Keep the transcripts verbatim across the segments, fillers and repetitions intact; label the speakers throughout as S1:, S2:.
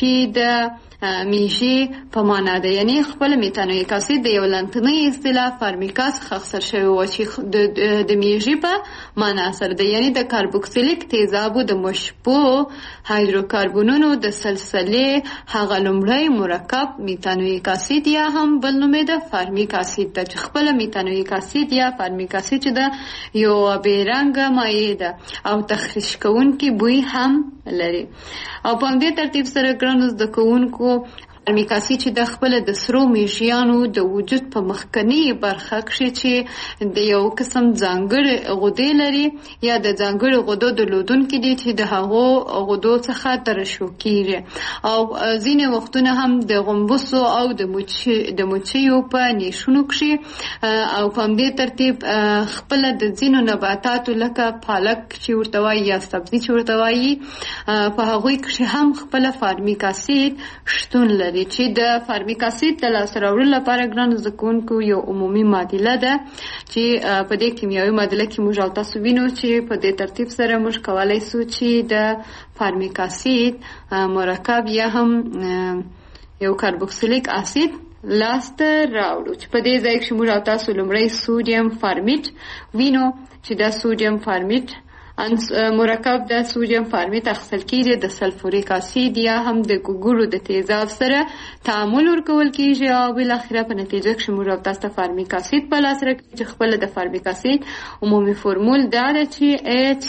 S1: چې د میژې په معنا ده، یعنی خپل میتانویک اسید د یو لنتنی اصطلاح فارمیکا څخه اخیستل شوی و چې د د میژې په معنا سره ده، یعنی د کاربوکسیلیک تیزابو د مشبوع هایدروکاربونونو د سلسلې هغه لومړی مرکب میتانویک اسید یا هم بل نوم یې د فارمیک اسید ده، چې خپل میتانویک اسید یا فارمیک اسید چې ده یو بیرنګه مایع ده او تخریش کوونکی بوی هم لري. او په همدې ترتیب سره ګرانو زده کوونکو فارمیک اسید چې د خپل د سرو میږیانو د وجود په مخکنی برخه کې چې د یو قسم ځانګړي غدې لري یا د ځانګړي غدو درلودونکي دي چې د هغو غدو څخه ترشح کیږي، او ځینې وختونه هم د غومبسو او د مچ د مچیو په نیشونو کې او په همدې ترتیب خپل د ځینو نباتاتو لکه پالک چې ورته وایي یا سبزي چې ورته وایي په هغوی کې هم خپل فارمیک اسید شتون لري، چې د فارمیک اسید د لاسته راوړلو لپاره ګرانو زده کوونکو یو عمومي معادله ده چې په دې کیمیاوي معادله کې موږ او تاسو وینو چې په دې ترتیب سره موږ کولی سو چې د فارمیک اسید مرکب یا هم یو کاربوکسیلیک اسید لاسته راوړو، چې په دې ځای کې موږ او تاسو لومړی سودیم فارمیت وینو چې دا سودیم فارمیت مرکب د سودیم فارمیت اخیستل کیږي د سلفوریک اسید یا هم د ګوګړو د تیزاب سره تعامل ورکول کیږي او بل اخره په نتیجه کې موږ او تاسو فارمیک اسید په لاس راکړي چې خپل د فارمیک اسید عمومي فرمول دا ده چې اچ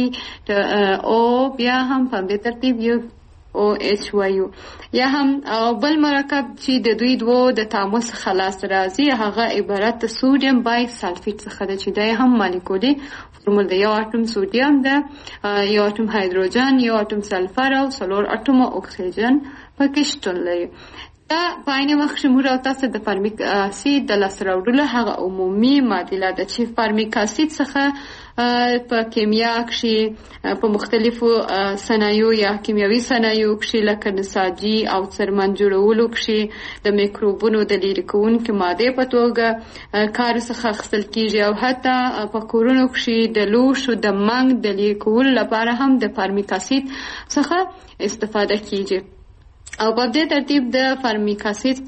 S1: سی او بیا هم په دې ترتیب یو او اچ وایو، یا هم بل مرکب چې د دوی دوو د تعامل څخه لاسته راځي هغه عبارت د سودیم بای سلفیت څخه ده چې دا هم مالیکولي فرمول ده، یو اتم سودیم ده، یو اتم هایدروجن، یو اتم سلفر او څلور اتم اکسیجن پکې شتون لري. دا په عین وخت کې موږ او تاسو د فارمیک اسید د لاسته راوړلو هغه عمومي معادله ده چې فارمیک اسید څخه په کیمیا کې په مختلفو صنایعو یا کیمیاوي صنایعو کې لکه نساجي او څرمن جوړولو کې د میکروبونو د لرې کوونکو ماده په توګه کار څخه اخیستل کیږي، او حتی په کورونو کې د لوښو د منګ د لرې کولو لپاره هم د فارمیک اسید څخه استفاده کیږي. او په دې ترتیب د فارمیک اسید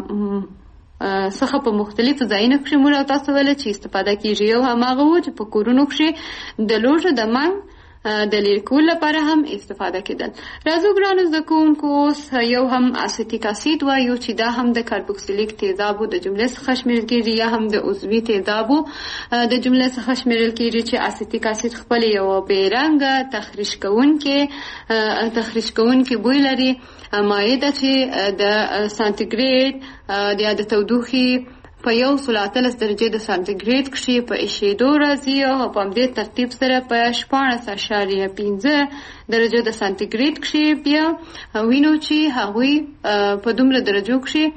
S1: څخه په مختلفو ځایونو کې موږ او تاسو ولې چې استفاده کیږي، یو هماغه و چې په کورونو کې د لوښو د منګ د لرې کولو لپاره هم استفاده کېدل. راځو ګرانو زده کوونکو اوس یو هم اسیتیک اسید وایو چې دا هم د کاربوکسیلیک تیزابو د جملې څخه شمیرل کېږي یا هم د عضوي تیزابو د جملې څخه شمیرل کېږي چې اسیتیک اسید خپل یو بیرنګه تخریش کوونکې تخریش کوونکې بوی لري مایع ده چې د سانتیګریډ یا د تودوخې په یو سل اتلس درجې د سانتیګریډ کې په ایشېدو راځي او په همدې ترتیب سره په شپاړس اعشاریه پنځه درجو د سانتیګریډ کې بیا وینو چې هغوی په دومره درجو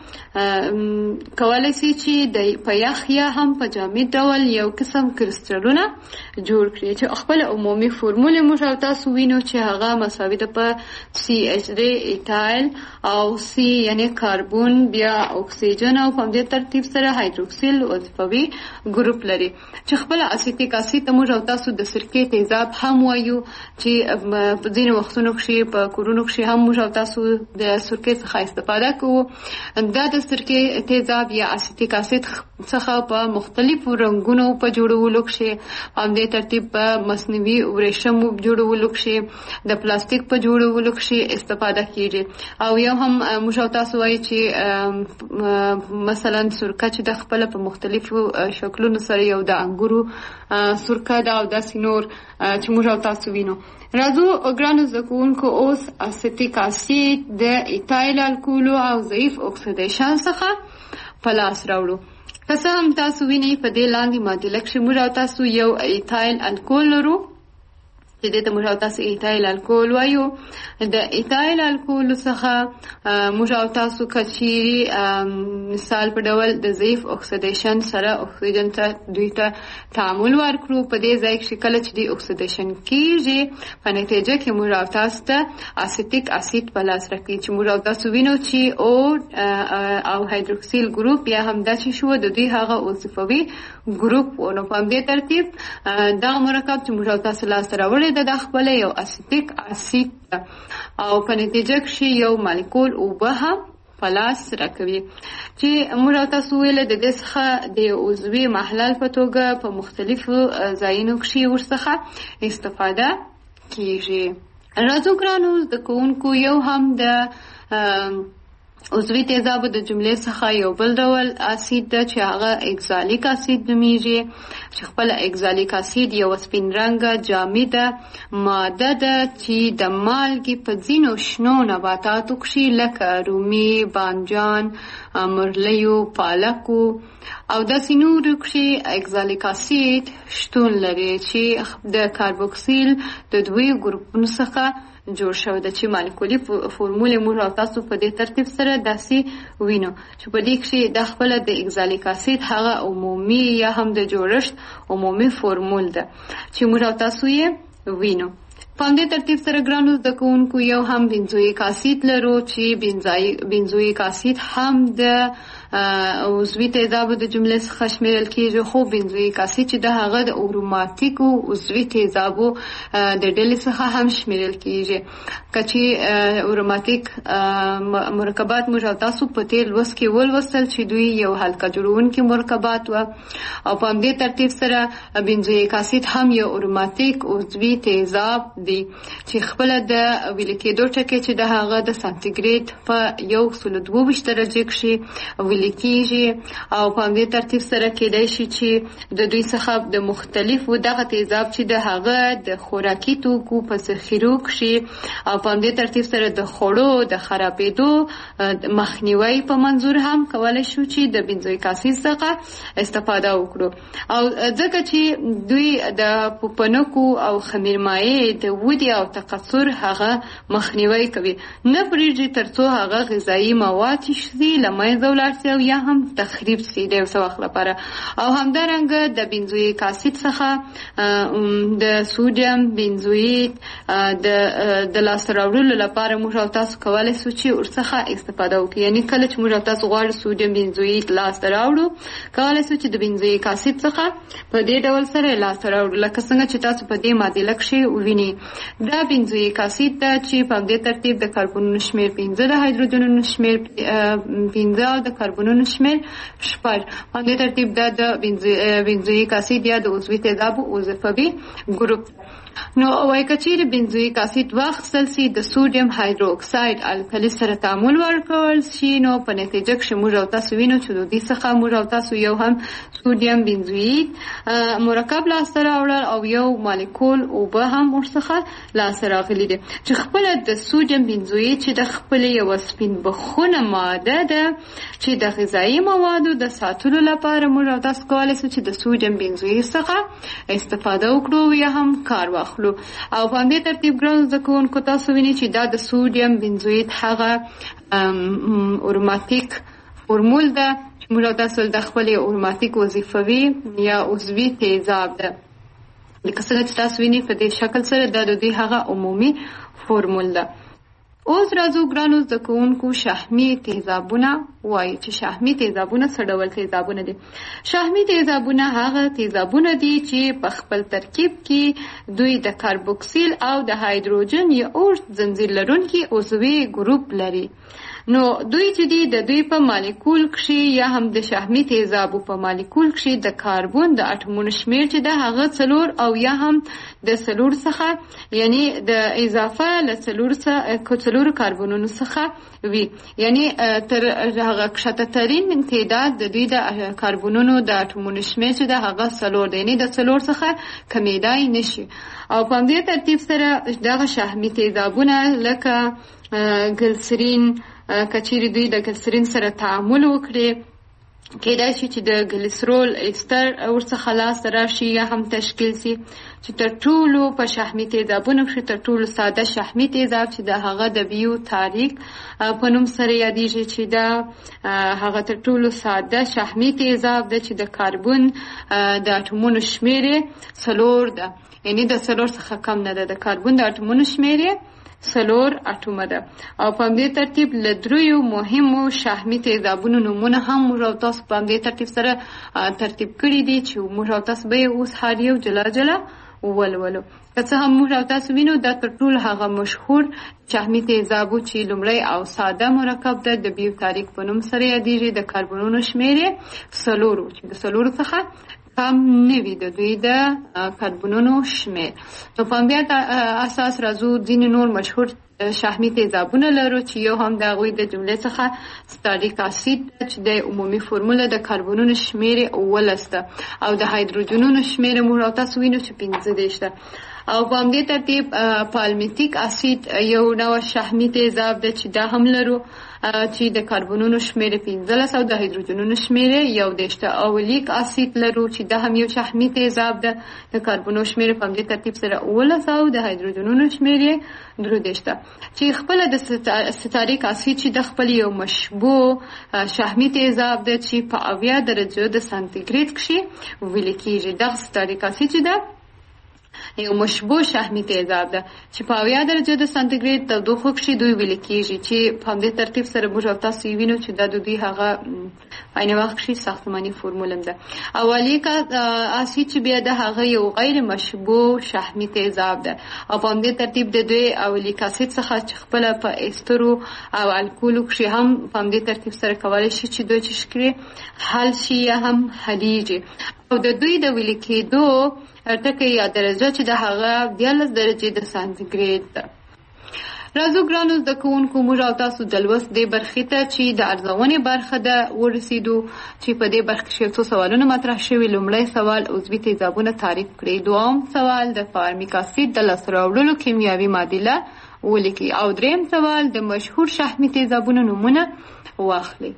S1: کې کولی شي چې د په یخ یا هم په جامد ډول یو قسم کرسټلونه جوړ کړي چې خپل عمومي فرمول موږ او تاسو وینو چې هغه مساوي ده په سی ایچ دی ایتایل او سی یعنی کاربون بیا اکسیجن او په همدې ترتیب سره هایدروکسیل وظیفوي ګروپ لري چې خپل اسیتیک اسید موږ او تاسو د سرکې تیزاب هم وایو چې په ځینې وختونو کې په کورونو کې هم موږ او تاسو د سرکې څخه استفاده کوو. دا د سرکې تیزاب یا اسیتیک اسید څخه په مختلفو رنګونو په جوړولو کې په همدې ترتیب په مصنوعي ورېښمو جوړولو کې د پلاستیک په جوړولو کې استفاده کیږي. او یو هم موږ او تاسو وایي چې مثلا سرکه چې د خپل په مختلفو شکلونو سره یو د انګورو سرکه ده او داسې نور چې موږ او تاسو وینو. راځو ګرانو زده کوونکو اوس اسیتیک اسید د ایتایل الکولو او ضعیف اکسیدیشن څخه په لاس راوړو. که څه هم تاسو وینئ په دې لاندې معادله کې موږ او تاسو یو ایتایل الکول لرو چې دې ته موږ او تاسو ایتایل الکول وایو. د ایتایل الکول څخه موږ او تاسو کچيري مثال په ډول د ضعیف اکسیدیشن سره اکسیجن ته دوی ته تعامل ورکړو. په دې ځای کې کله چې د اکسیدیشن کیږي په نتیجه کې موږ او تاسو ته اسیتیک اسید په لاس راکړي چې موږ او تاسو وینو چې او او هایدروکسیل ګروپ یا هم د چې شو د دوی هغه وظیفوي ګروپ ونه په دې ترتیب دا مرکب چې موږ او تاسو لاس راوړي کړې ده د خپله یو اسیتیک اسید او په نتیجه کې یو مالیکول اوبه هم په لاس راکوي چې موږ او تاسو ویل د دې څخه د عضوي محلل په توګه په مختلفو ځایونو کې ورڅخه استفاده کیږي. راځو ګرانو زده کوونکو یو هم د عضوي تیزابو د جملې څخه یو بل ډول اسید ده چې هغه اکزالیک اسید نومیږي چې خپل اکزالیک اسید یو سپین رنګه جامده ماده ده چې د مالګې په ځینو شنو نباتاتو کې لکه رومي، بانجان، مرلیو، پالکو او داسې نورو کې اکزالیک اسید شتون لري چې د کاربوکسیل د دوی ګروپونو څخه جوړ شوی ده چې مالیکولي فورمول موږ او تاسو په دې ترتیب سره داسې وینو چې په دې کې د خپل د اکزالیک اسید هغه عمومي یا هم د جوړښت عمومي فورمول ده چې موږ او تاسو یې وینو. په دې ترتیب سره ګرانو زده کوونکو یو هم بنزویک اسید لرو چې بنزویک اسید هم د عضوي تیزابو د جملې څخه شمیرل کیږي خو بنزویک اسید چې د هغه د اروماتیکو عضوي تیزابو د ډلې څخه هم شمیرل کیږي. کچې اروماتیک مرکبات موږ تاسو په تیر لوست کې ولوستل چې دوی یو حلقه جوړونکي مرکبات و او په دې ترتیب سره بنزویک اسید هم یو اروماتیک عضوي تیزاب دی چې خپل د ویل کېدو ټکي چې د هغه د سانتیګریډ په یو سل دوه ویشت درجه کې ویل کېږي او په دې ترتیب سره کېدای شي چې د دوی څخه د مختلفو دغه تیزاب چې د هغه د خوراکي توکو په ذخیرو کې او په دې ترتیب سره د خوړو د خرابېدو مخنیوي په منظور هم کولای شو چې د بنزویک اسید څخه استفاده وکړو او ځکه چې دوی د پوپنکو او خمیرمایع د ودې او تکثر هغه مخنیوي کوي نه پرېږدي ترڅو هغه غذایي مواد چې له منځه ولاړ شي او یا هم تخریب شي د یو څه وخت لپاره او همدارنګه د بنزویک اسید څخه د سوډیم بنزویت د د لاسته راوړلو لپاره موږ او تاسو کولی شو چې ورڅخه استفاده وکړو. یعنی کله چې موږ او تاسو غواړو سوډیم بنزویت لاسته راوړو کولی شو چې د بنزویک اسید څخه په دې ډول سره لاسته راوړو لکه څنګه چې تاسو په دې معادله کې ووینئ. دا بنزویک اسید ده چې په دې ترتیب د کاربونونو شمیر پنځه د هایدروجنونو شمیر پنځه او د کاربونونو شمیر شپږ په دې ترتیب دا د بنزویک اسید یا د عضوي تیزابو وظیفوي ګروپ. نو وای کچیر بنزویک اسید واخیستل شي د سوډیم هایدروکساید الکلی سره تعامل ورکول شي نو په نتیجه کې موږ او تاسو وینو چې د دې څخه موږ او تاسو یو هم سوډیم بنزویک مرکب لاسته راوړل او یو مالیکول اوبه هم ورڅخه لاسته راغلي دي چې خپل د سوډیم بنزویک چې د خپل یو سپین بخونه ماده ده چې د غذایي موادو د ساتلو لپاره موږ او تاسو کولی شو چې د سوډیم بنزویک څخه استفاده وکړو یا هم کار واخلو او په دې ترتیب ګران زده کوونکو تاسو وینئ چې دا د سوډیم بنزویت هغه اروماتیک فورمول ده چې موږ تاسو د خپل اروماتیک وظیفوي یا عضوي تیزاب ده لکه څنګه چې تاسو وینئ په دې شکل سره دا د دې هغه عمومي فورمول ده. اوس راځو ګرانو زده کوونکو شحمي تیزابونه وایي چې شحمي تیزابونه څه ډول تیزابونه دي. شحمي تیزابونه هغه تیزابونه دي چې په خپل ترکیب کې دوی د کاربوکسیل او د هایدروجن یا اوږد زنځیر لرونکي عضوي ګروپ لري. نو دوی چې دي د دوی په مالیکول کې یا هم د شحمي تیزابو په مالیکول کې د کاربون د اټومونو شمیر چې د هغه څلور او یا هم د څلور څخه یعنی د اضافه له څلور څخه څلور کاربونونو څخه وي یعنی تر هغه کښته ترین تعداد د دوی د کاربونونو د اټومونو شمیر چې د هغه څلور دی یعنی د څلور څخه کمیدای نشي او په دې ترتیب سره دغه شحمي تیزابونه لکه ګلسرین کچیرې دوی د ګلسرین سره تعامل وکړي کېدای شي چې د ګلیسرول ایستر ورڅخه لاسته راشي یا هم تشکیل شي چې تر ټولو په شحمي تیزابونو کې تر ټولو ساده شحمي تیزاب چې د هغه د بیو تاریک په نوم سره یادېږي چې دا هغه تر ټولو ساده شحمي تیزاب ده چې د کاربون د اټومونو شمیر څلور ده یعنی د څلور څخه کم نه ده د کاربون د اټومونو شمیر څلور اټومه ده او په دې ترتیب له دریو مهمو شحمي تیزابونو نومونه هم موږ او تاسو په دې ترتیب سره ترتیب کړي دي چې موږ او تاسو به اوس هر یو جلا جلا ولولو. که څه هم موږ او تاسو وینو دا تر ټولو هغه مشهور شحمي تیزابو چې لومړی او ساده مرکب ده د بیو تاریک په نوم سره یادېږي. د کاربنونو شمېر یې څلورو چې د څلورو څخه کم نه وي د دوی د کاربنونو شمېر. نو په همدې اساس راځو ځینې نور مشهور شحمي تیزابونه لرو چې یو هم د هغوی د جملې څخه ستاریک اسید چې د عمومي فرموله د کاربنونو شمېر یې اوولس ده او د هایدروجنونو شمېر موږ او تاسو وینو چې پنځه دېرش ده. او په همدې ترتیب پالمیتیک اسید یو ډول شحمي تیزاب ده چې دا هم لرو چې د کاربنونو شمېر پنځلس او د هایدروجنونو شمېر یو دېرش ده. او لیک اسید لرو چې دا هم یو شحمي تیزاب ده د کاربنونو شمېر په همدې ترتیب سره اوولس او د هایدروجنونو شمېر درې دېرش ده. چې خپل د ستاریک اسید چې د خپل یو مشبوع شحمي تیزاب ده چې په اویا درجه د سانتیګریډ کې ویل کېږي. دغه ستاریک اسید چې ده یو مشبوع شحمي تیزاب ده چې په اویا درجه د سانتیګریډ تودوخه کې دوی ویل کېږي چې په همدې ترتیب سره موږ او تاسو وینو چې دا د دوی هغه په عین وخت کې ساختماني فرموله ده. اولیک اسید چې بیا د هغه یو غیر مشبوع شحمي تیزاب ده او په همدې ترتیب د دوی اولیک اسید څخه چې خپل په استرو او الکولو کې هم په همدې ترتیب سره کولای شي چې دوی چې شکل حل شي یا هم حلیږي. او د دوی د ویل کېدو ټکي یا درجه چې د هغه دیارلس درجې د سانتیګریډ ده. راځو ګرانو زده کوونکو موږ او تاسو د لوست دې برخې ته چې د ارزونې برخه ده ورسېدو چې په دې برخه کې څو سوالونه مطرح شوي. لومړی سوال عضوي تیزابونه تعریف کړئ. دوم سوال د فارمیک اسید د لاسته راوړلو کیمیاوي معادله ولیکئ. او دریم سوال د مشهور شحمي تیزابونو نومونه واخلئ.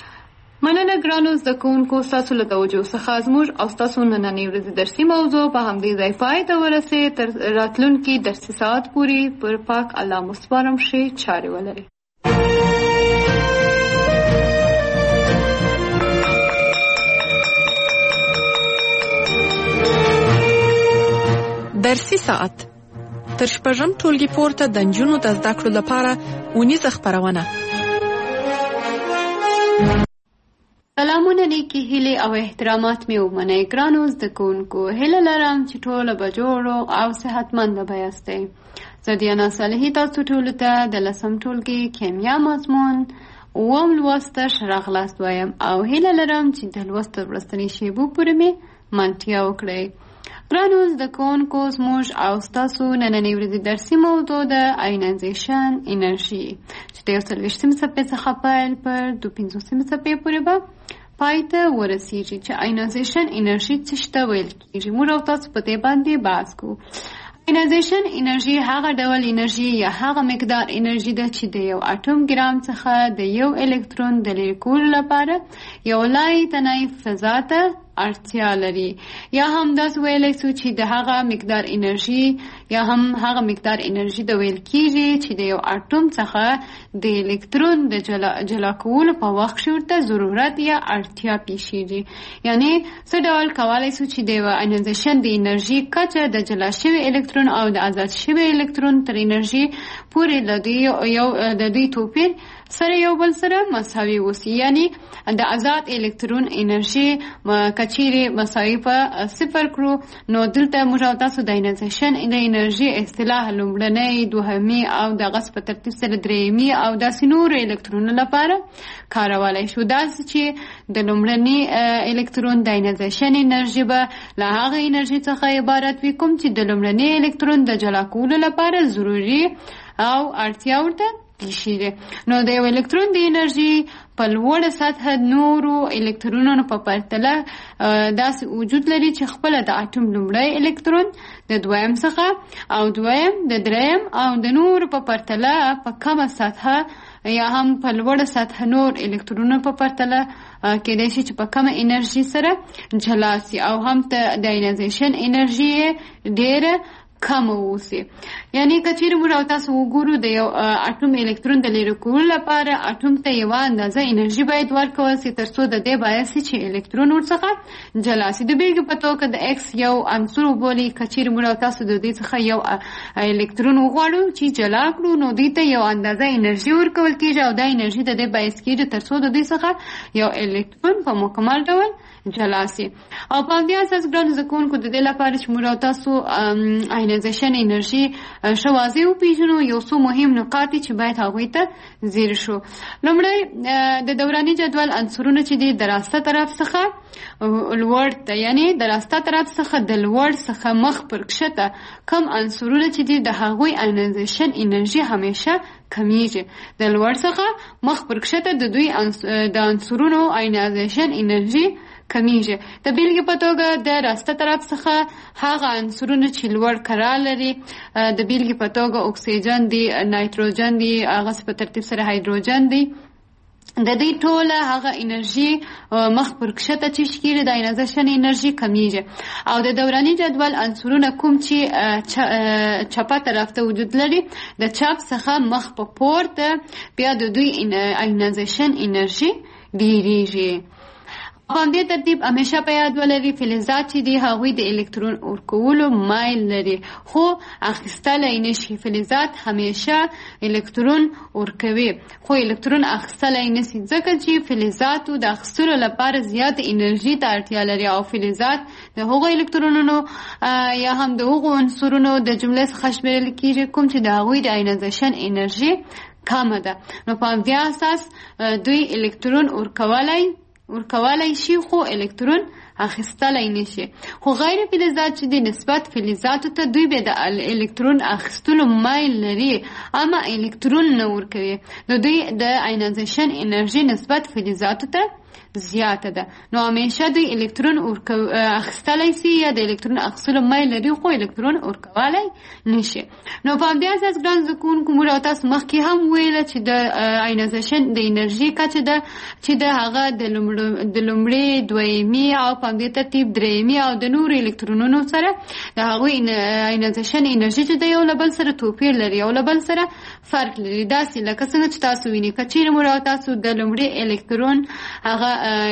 S1: مننه ګرانو زده کوونکو ستاسو له توجه څخه زموږ او ستاسو نننۍ ورځې درسي موضوع په همدې ځای پای ته ورسېد. تر راتلونکي درسي ساعت پورې پر پاک الله مو سپارم ښې چارې ولرئ.
S2: درسي ساعت تر شپږم ټولګي پورته د نجونو د زده کړو لپاره اونیزه خپرونه.
S1: سلامونه، نیکې هیلې او احترامات مې ومنئ. ګرانو زده کوونکو، هیله لرم چې ټوله به جوړو او صحتمنده به یاستئ. زه دیانا صالحي تاسو ټولو ته د لسم ټولګي کیمیا مضمون اووم لوست ته ښه راغلاست وایم او هیله لرم چې د لوست تر وروستنۍ شېبو پورې مې منتیا وکړئ. ګرانو زده کوونکو، زموږ او ستاسو نننۍ ورځې درسي موضوع ده آینایزیشن انرژي چې د یو څلوېښتمې صفحې څخه پیل پر دوه پنځوسمې صفحې پورې به پای ته ورسېږي چې آینایزیشن انرژي څه شي ته ویل کېږي. موږ او تاسو په دې باندې بحث کوو. آینایزیشن انرژي هغه ډول انرژي یا هغه مقدار انرژي ده چې د یو اټوم ګرام څخه د یو الکترون د لرې کولو لپاره یو لای تنای فضا ته اړتیا لري. یا هم داسې ویلی سو چې د هغه مقدار انرژي یا هم هغه مقدار انرژي د ویل کېږي چې د یو اټوم څخه د الکترون د جلا, جلا کولو په وخت کې ورته ضرورت یا اړتیا پیښیږي. یعنی څه ډول کولی سو چې د یو آینایزیشن د انرژي کچه د جلا شوي الکترون او د آزاد شوي الکترون تر انرژي پورې د دوی یو د دوی توپیر سره یو بل سره مساوي وسی. یعنی د آزاد الکترون انرژي کچیرې مساوي په صفر کړو نو دلته موږ او تاسو د آینایزیشن د انرژي اصطلاح لومړنۍ، دوهمي او دغه په ترتیب سره درېیمي او داسې نورو الکترونو لپاره کارولی شو. داسې چې د لومړني الکترون د آینایزیشن انرژي به له هغه انرژي څخه عبارت وي کوم چې د لومړني الکترون د جلا کولو لپاره ضروري او اړتیا ورته پیښیږي. نو د یو الکترون د انرژي په لوړه سطح نورو الکترونونو په پرتله داسې وجود لري چې خپله د اټوم لومړی الکترون د دویم څخه او دویم د دریم او د نورو په پرتله په کمه سطح یا هم په لوړه سطح نور الکترونونو په پرتله کېدای شي چې په کمه انرژي سره جلا سي او هم د آینایزیشن انرژي ډېره کم اوسي. یعنی کچیر موږ او تاسو وګورو د یو اټوم الکترون د لرې کولو لپاره اټوم ته یو اندازه انرژي باید ورکول شي ترڅو د دې باعث چې الکترون ورڅخه جلا شي. د بیلګې په توګه د ایکس یو عنصر وبولي، کچیر موږ او تاسو د دې څخه یو الکترون وغواړو چې جلا کړو نو دې ته یو اندازه انرژي ورکول کیږي او دا انرژي د دې باعث کیږي ترڅو د دې څخه یو الکترون په مکمل ډول جلا شي. او په دې اساس ګران زکونکو د دې لپاره چې موږ او تاسو آینایزیشن انرژي ښه واضح وپېژنو، یو څو مهم نقاط چې باید هغوی ته ځیر شو. لومړی د دوراني جدول عنصرونه چې دي د راسته طرف څخه لوړ ته، یعنی د راسته طرف څخه د لوړ څخه مخ پر کښته کم عنصرونه چې دي د هغوی آینایزیشن انرژي همیشه کمیږي. د لوړ څخه مخ پر کښته د دوی د عنصرونو آینایزیشن انرژي کمیږي. د بیلګې په توګه د راسته طرف څخه هغه عنصرونه چې لوړ کرا لري، د بیلګې په توګه اکسیجن دی، نایتروجن دی، هغه په ترتیب سره هایدروجن دی، د دې ټوله هغه انرژي مخ پر کښته چې شکیږي د آینایزیشن انرژي کمیږي. او د دوراني جدول عنصرونه کوم چې چپه طرف ته وجود لري، د چپ څخه مخ په پورته بیا د دوی آینایزیشن انرژي ډیریږي. په دې ترتیب همیشه په یاد ولرئ فلزات چې دي هغوی د الکترون ورکولو مایل لري خو اخیستلی نشي. فلزات همیشه الکترون ورکوي خو الکترون اخیستلی نشي ځکه چې فلزاتو د اخیستلو لپاره زیات انرژي ته اړتیا لري او فلزات د هغو الکترونونو یا هم د هغو عنصرونو د جملې څخه شمیرل کیږي کوم چې د هغوی د آینایزیشن انرژي کمه ده. نو په همدې اساس دوی الکترون ورکولی ورکولی شي خو الکترون اخیستلی نشي. خو غیر فلزات چې د نسبت فلزاتو ته دوی به د الکترون اخیستلو مایل لري اما الکترون نه ورکوي، نو دوی د آینایزیشن انرژي نسبت فلزاتو ته زیاته ده. نو همیشه دوی الکترون اخیستلی شي یا د الکترون اخیستلو مایل لري خو الکترون ورکولی نشي. نو په همدې اساس ګران زده کوونکو موږ او تاسو مخکې هم ویله چې د آینایزیشن د انرژي کچه ده چې د هغه د لومړي دویمي او په همدې ترتیب درېیمي او د نورو الکترونونو سره د هغوی آینایزیشن انرژي چې د یو له بل سره توپیر لري، یو له بل سره فرق لري. داسې لکه څنګه چې تاسو وینئ که چیرې موږ او تاسو د لومړي الکترون هغه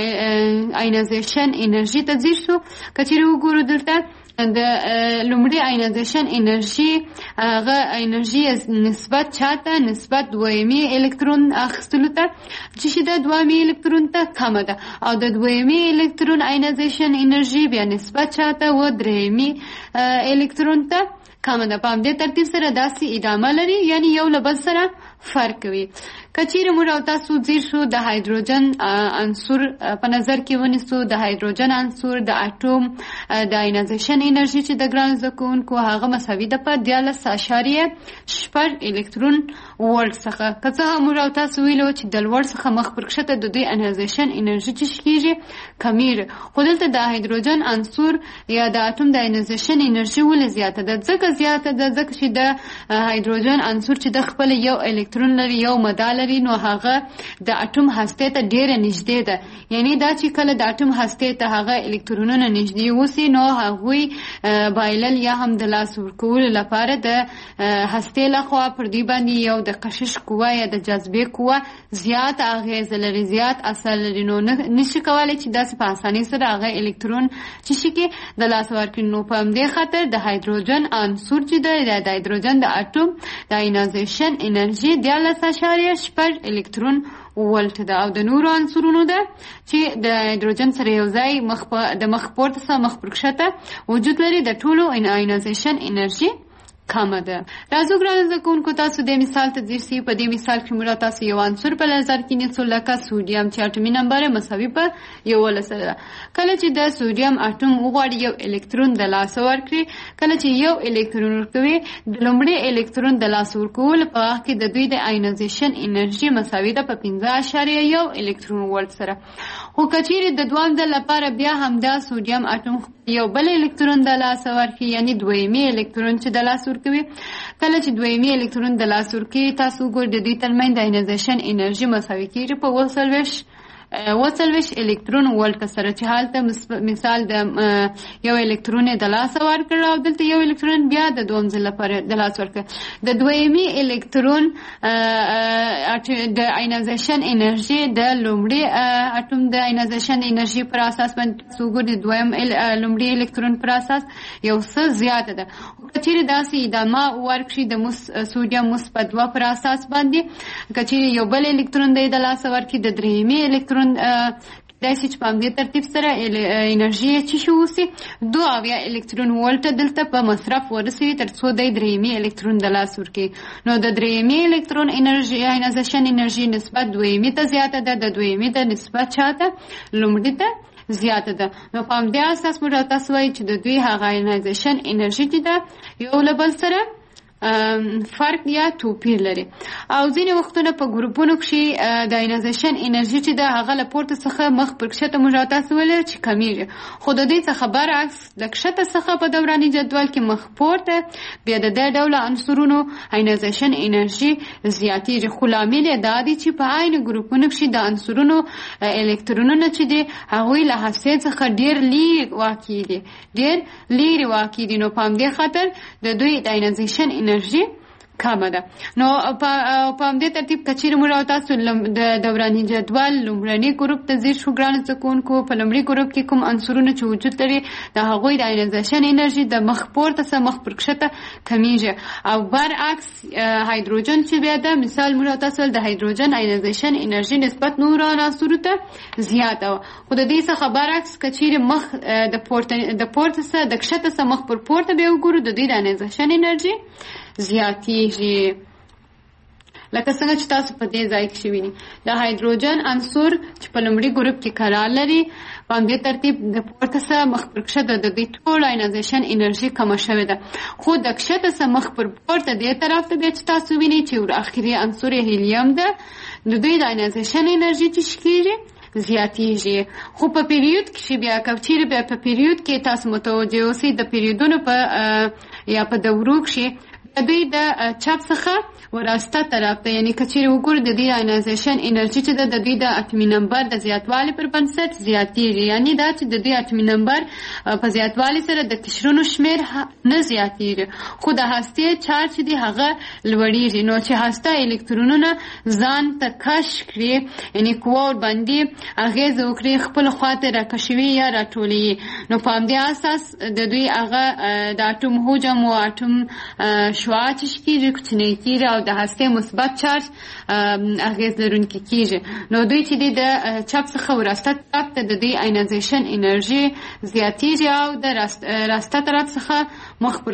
S1: آینایزیشن انرژي ته ځیر شو، که چیرې وګورو دلته د لومړي آینایزیشن انرژي هغه انرژي نسبت چاته نسبت دویمي الکترون اخیستلو ته چې د دویمي الکترون ته کمه ده او د دویمي الکترون آینایزیشن انرژي بیا نسبت چاته و درېیمي الکترون ته کمه ده. په همدې ترتیب سره داسې ادامه لري، یعنی یو له بل سره فرق کوي. که چیرې موږ او تاسو ځیر شو د هایدروجن عنصر په نظر کې ونیسو، د هایدروجن عنصر د اټوم د آینایزیشن انرژي چې د ګران زده کوونکو هغه مساوي ده په دیارلس اعشاریه شپږ الکترون ولټ څخه. که څه هم موږ او تاسو ویلو چې د لوړ څخه مخ پر کښته د دوی آینایزیشن انرژي چې کېږي کمیږي، خو دلته د هایدروجن عنصر یا د اټوم د آینایزیشن انرژي ولې زیاته ده؟ ځکه زیاته ده ځکه چې د هایدروجن عنصر چې د خپل یو الکترون لري، یو ماده لري، نو هغه د اټوم هستې ته ډیره نږدې ده. یعنی دا چې کله د اټوم هستې ته هغه الکترونونه نږدې وسی نو هغوی بایلل یا هم د لاس ورکولو لپاره د هستې لخوا پر دوی باندې یو د کشش قوه یا د جاذبې قوه زیات اغیزه لري، زیات اثر لري، نو نشي کولی چې داسې په اسانۍ سره هغه الکترون چې شي کې د لاس ورکړي. نو په همدې خاطر د هایدروجن عنصر چې دی د هایدروجن د اټوم د آینایزیشن انرژي دیارلس اعشاریه شپږ الکترون ولټ ده او د نورو عنصرونو ده چې د هایدروجن سره یو ځای مخ د مخ پورته څخه مخ پر کښته وجود لري د ټولو آینایزیشن انرژي کمه ده. راځو ګرانو زده کوونکو تاسو د مثال ته ځیر شئ. په دې مثال کې موږ تاسو یو عنصر په نظر کې نیسو لکه سوډیم چې اټومي نمبر یې مساوي په یولس ده. کله چې د سوډیم اټوم وغواړي یو الکترون د لاسه ورکړي، کله چې یو الکترون ورکوي د لومړي الکترون د لاسه ورکولو په وخت کې د دوی د آینایزیشن انرژي مساوي ده په پنځه اعشاریه یو الکترون ولټ سره. خو که چیرې د دوام ځل لپاره بیا همدا سوډیم اټوم یو بل الکترون د لاسه ورکړي، یعنی دویمي الکترون چې د لاسه ورکوي، کله چې دویمي الکترون د لاسه ورکوي تاسو ګورئ د دوی ترمنځ د آینایزیشن انرژي مساوي کېږي په اووه څلوېښت اوه څلوېښت الکترون ولټ سره چې هلته مثال د یو الکترون یې د لاسه ورکړ او دلته یو الکترون بیا د دوم ځل لپاره د لاس ورکړ. د دویمي الکترون د آینایزیشن انرژي د لومړي اټوم د آینایزیشن انرژي پر اساس باندې وګورئ د دویم لومړي الکترون پر اساس یو څه زیاته ده. کچېرې داسې ادامه ورکړي د سوډیم مثبت دوه پر اساس باندې کچېرې یو بل الکترون دی د لاسه ورکړي د درېیمي الکترون داسې چې په همدې ترتیب سره انرژي یې چې شي اوسي دو اویا الکترون ولټ دلته په مصرف ورسوي تر څو دی درېیمي الکترون د لاس ورکړي. نو د درېیمي الکترون انرژي آینایزیشن انرژي نسبت دویمي ته زیاته ده، د دویمي ته نسبت چاته لومړي ته زیاته ده. نو په همدې اساس موږ تاسو وایي چې د دوی هغه آینایزیشن انرژي چې ده یو له بل سره فرق یا توپیر لري. او ځینې وختونه په ګروپونو کښې د آینایزیشن انرژي چې د هغه له پورته څخه مخ پر کښته موږ تاسو ویل چې کمیږي، خو د دې څخه برعکس د کښته څخه په دوراني جدول کې مخ پورته بیا د دې ډوله عنصرونو آینایزیشن انرژي زیاتېږي. خو لامل یې دا دی چې په عین ګروپونو کښې د عنصرونو الکترونونه چې دي هغوی له هستې څخه ډېر لیرې واقع دي ډېر لیرې واقع دي. نو په همدې خاطر د دوی د آینایزیشن انرژي کمه ده. نو په همدې ترتیب کچېرې موږ او تاسو د دوراني جدول لومړني ګروپ ته ځیر شو ګرانو زده کوونکو. په لومړي ګروپ کې کوم عنصرونه چې وجود لري د هغوی د آینایزیشن انرژي د مخ پورته څخه مخ پر کښته کمیږي، او برعکس هایدروجن چې بیا ده مثال موږ او تاسو د هایدروجن آینایزیشن انرژي نسبت نورو عناصرو ته زیاته وه. خو د دې څخه برعکس کچېرې مخ د پورته د پورته څخه د کښته څخه مخ پر پورته بیا وګورو د دوی د آینایزیشن انرژي زیاتېږي. لکه څنګه چې تاسو په دې ځای کې وینئ د هایدروجن عنصر چې په لومړي ګروپ کې قرار لري په همدې ترتیب د پورته څخه مخ پر کښته د دوی ټول آینایزیشن انرژي کمه شوې ده. خو د کښته څخه مخ پر پورته دې طرف ته بیا چې تاسو وینئ چې اخري عنصر هیلیم ده د دوی د آینایزیشن انرژي چې کېږي زیاتېږي. خو په پیریود کې بیا کچېرې بیا په پیریود کې تاسو متوجه اوسئ د پیریودونو په یا په دورو کې د دوی د چپ څخه وراسته طرف ته یعنې کچېرې وګورو د دوی آینایزیشن انرژي چې ده د دوی د اتمي نمبر د زیاتوالي پر بنسټ زیاتېږي. یعنې دا چې د دوی اتمي نمبر په زیاتوالي سره د قشرونو شمېر نه زیاتېږي، خو د هستې چارج چې دی هغه لوړېږي. نو چې هسته الکترونونه ځان ته کش کړي یعنې قوه ورباندې اغېزه وکړي خپل خواته راکشوي یا راټولوي، نو په همدې اساس د دوی هغه د اټوم حجم او اټوم شعاع چې کېږي کوچنی کېږي او د هستې مثبت چارج اغېز لرونکي کېږي. نو دوی چې دی د چپ څخه وراسته طرف ته د دوی آینایزیشن انرژي زیاتېږي او د راسته طرف څخه مخ پر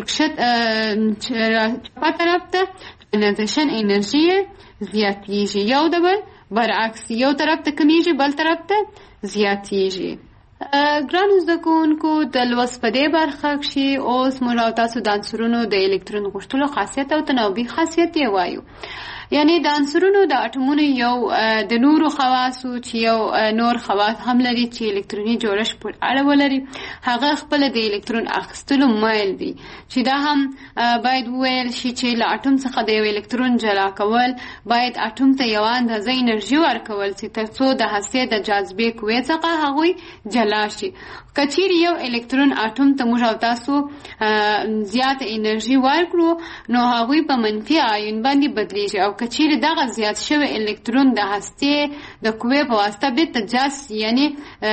S1: چپه طرف ته آینایزیشن انرژي زیاتېږي. یو ډول برعکس یو طرف ته کمیږي بل طرف ته زیاتېږي. ګرانو زده کوونکو د لوست په دې برخه کښې اوس موږ او تاسو د عنصرونو د الکترون غوښتلو خاصیت او تناوبي خاصیت یې وایو. یعنې د عنصرونو د اټومونو یو د نورو خواصو چې یو نور خواص هم لري چې الکتروني جوړښت پورې اړه ولري، هغه خپله د الکترون اخیستلو میل دی چې دا هم باید وویل شي چې له اټوم څخه د یو الکترون جلا کول باید اټوم ته یوه اندازه انرژي ورکول شي تر څو د هستې د جاذبې قوې څخه هغوی جلا شي. که چیرې یو الکترون اټوم ته موږ او تاسو زیاته انرژي ورکړو نو هغوی په منفي آیون باندې بدلیږي، او که چیرې دغه زیات شوی الکترون د هستې د قوې په واسطه بېرته جذب یعنې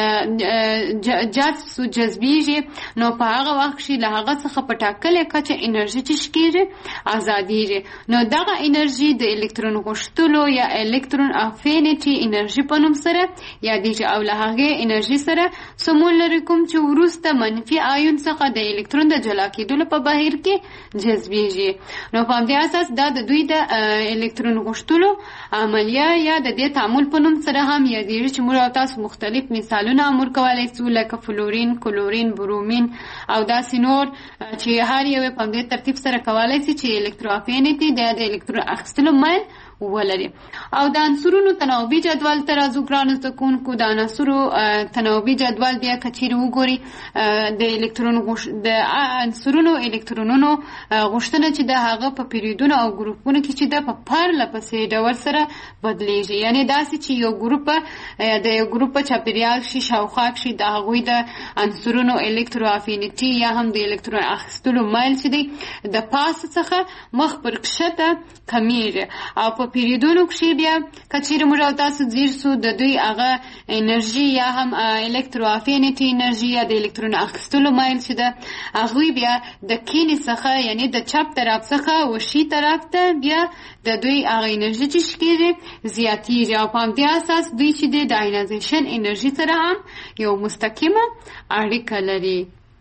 S1: جذب سو جذبېږي نو په هغه وخت کښې له هغه څخه په ټاکلې کچه انرژي چې کېږي ازادېږي. نو دغه انرژي د الکترون غوښتلو یا الکترون افینټي انرژي په نوم سره یادېږي او له هغې انرژي سره سمون لري کوم چې وروسته منفي آیون څخه د الکترون د جلا کېدلو په بهیر کې جذبېږي. نو په همدې اساس دا د دوی د الکترون غوښتلو عملیه یا د دې تعامل په نوم سره هم یادېږي چې موږ او تاسو مختلف مثالونه امور کولی شو لکه فلورین، کلورین، برومین او داسې نور چې هر یو په همدې ترتیب سره کولی شي چې الکترو افینټي د الکترون اخیستلو میل ولري. او د عنصرونو تناوبي جدول ته راځو ګرانو زده کوونکو. د عناصرو تناوبي جدول بیا که چیرې وګوري د الکترون د عنصرونو الکترونونو غوښتنه چې د هغه په پیریډونو او ګروپونو کې چې د په پرله پسې ډول سره بدلیږي. یعنی داسې چې یو ګروپ د یو ګروپ په چاپیریال شي شاوخوا کښې د هغوی د عنصرونو الکترو افینیټي یا هم د الکترون اخیستلو میل چې دی د پاسه څخه مخ پر کښته کمیږي. او په پیریډونو کښې بیا که چیرې موږ او تاسو ځیر سو د دوی هغه انرژي یا هم الکترو افینیټي انرژي یا د الکترون اخیستلو میل چې ده هغوی بیا د کینې څخه یعنی د چپ طرف څخه وشي طرف ته بیا د دوی هغه انرژي چې کېږي زیاتېږي. او په همدې اساس دوی چې دی د آینایزیشن انرژي سره هم یو مستقیمه اړیکه لري.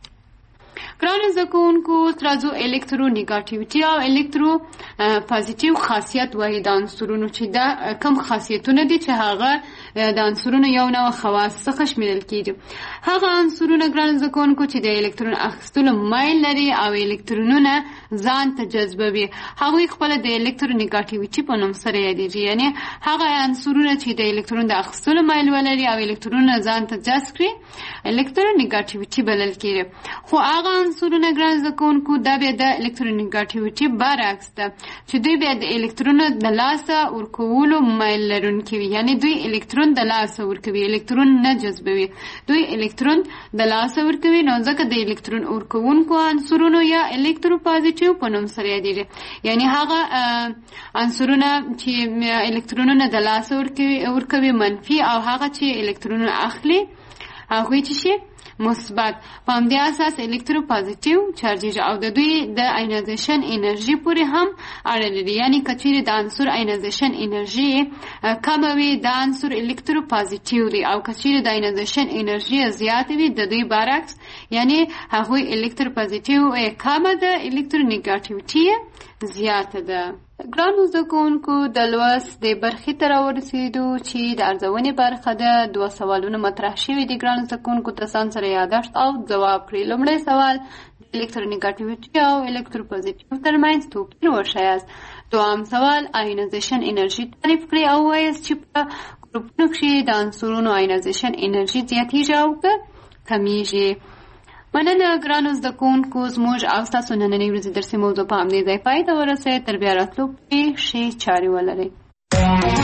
S1: ګرانو زده کوونکو راځو الکترو نیګاټیویټي او الکترو پازیټیو خاصیت وایي د عنصرونو چې دا کم خاصیتونه دي چې هغه د عنصرونو یو نوع خواص څخه شمیرل کېږي. هغه عنصرونه ګرانو زده کوونکو چې د الکترون اخیستلو میل لري او الکترونونه ځان ته جذبوي هغوی خپله د الکترو نیګاټیویټي په نوم سره یادېږي. یعنی هغه عنصرونه چې د الکترون د اخیستلو میل ولري او الکترونونه ځان ته جذب کړي الکترو نیګاټیویټي بلل کېږي. خو هغه عنصرونه ګران زده کوونکو دا بیا د الکترونیګاټیویټي برعکس ده چې دوی بیا د الکترونو د لاسه ورکولو میل لرونکي وي. یعنی دوی الکترون د لاسه ورکوي الکترون نه جذبوي. دوی الکترون د لاسه ورکوي نو ځکه د الکترون ورکوونکو عنصرونو یا الکتروپازیټیو په نوم سره یادېږي. یعنی هغه عنصرونه چې الکترونونه د لاسه ورکوي منفي او هغه چې الکترونونه اخلي هغوی چې شي مثبت. په همدې اساس الکتروپازیټیو چارجیږي او د دوی د آینایزیشن انرژي پورې هم اړه لري. یعنی که چیرې د عنصر آینایزیشن انرژي کمه وي د عنصر الکتروپازیټیو دی او که چیرې د آینایزیشن انرژي زیاته وي د دوی برعکس یعنی هغوی الکتروپازیټیو کمه ده الکترونیګاټیویټي زیاته ده. ګرانو زده کوونکو د لوست د برخې ته راورسېدو چې د ارزونې برخه ده. دوه سوالونه مطرح شوي دي ګرانو زده کوونکو ته ځان سره یاداشت او ځواب کړئ. لومړی سوال د الکترونیګاټیویټي او الکتروپازیټیو ترمنځ توپیر وښیاست. دویم سوال آینایزیشن انرژي تعریف کړئ او ووایاست چې په ګروپونو کښې د عنصرونو آینایزیشن انرژي زیاتېږي او که کمیږي. مننه ګرانو زده کوونکو زموږ او ستاسو نننۍ ورځې درسي موضوع په همدې ځای پای ته ورسېد. تر بیا راتلو پورې ښې چارې ولرئ.